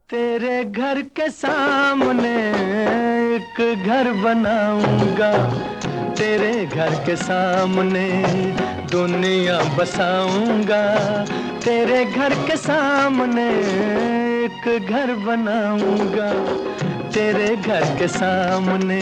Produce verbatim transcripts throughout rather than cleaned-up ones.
तेरे घर के सामने एक घर बनाऊंगा, तेरे घर के सामने दुनिया बसाऊंगा। तेरे घर के सामने एक घर बनाऊंगा, तेरे घर के सामने।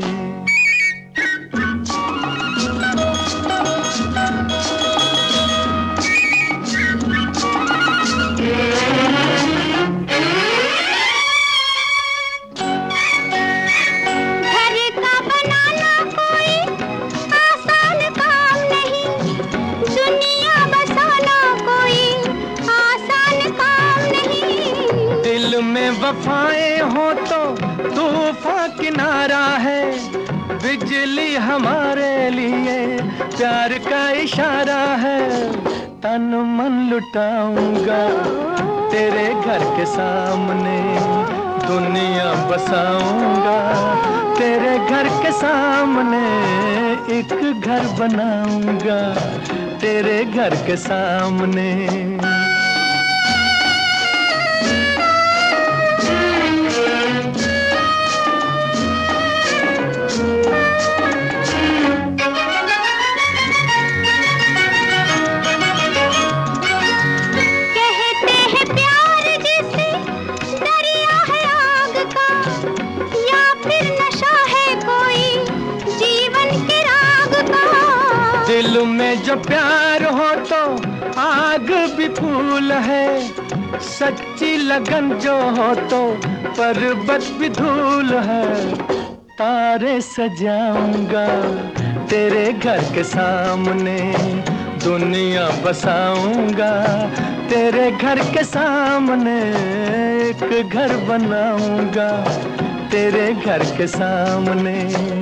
दिल में वफाएं हो तो तूफान किनारा है, बिजली हमारे लिए प्यार का इशारा है। तन मन लुटाऊंगा, तेरे घर के सामने दुनिया बसाऊंगा। तेरे घर के सामने एक घर बनाऊंगा, तेरे घर के सामने। दिल में जो प्यार हो तो आग भी फूल है, सच्ची लगन जो हो तो पर्वत भी धूल है। तारे सजाऊंगा, तेरे घर के सामने दुनिया बसाऊंगा। तेरे घर के सामने एक घर बनाऊंगा, तेरे घर के सामने।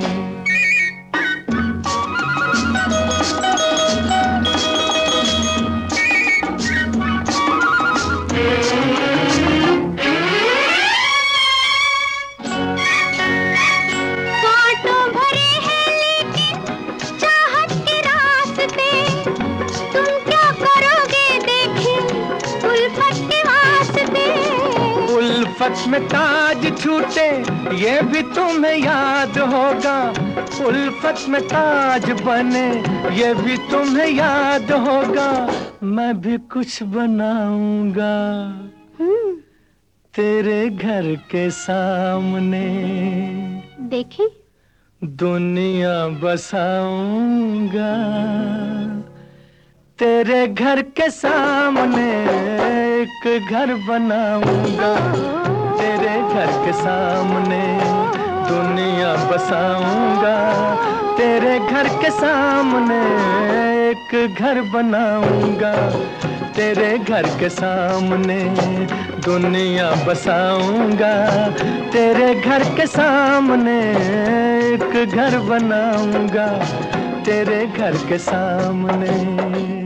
उल्फत में ताज छूटे ये भी तुम्हें याद होगा, उल्फत में ताज बने ये भी तुम्हें याद होगा। मैं भी कुछ बनाऊंगा तेरे घर के सामने, देखी दुनिया बसाऊंगा। तेरे घर के सामने एक घर बनाऊंगा, तेरे घर के सामने दुनिया बसाऊंगा। तेरे घर के सामने एक घर बनाऊंगा, तेरे घर के सामने दुनिया बसाऊंगा। तेरे घर के सामने एक घर बनाऊंगा, तेरे घर के सामने।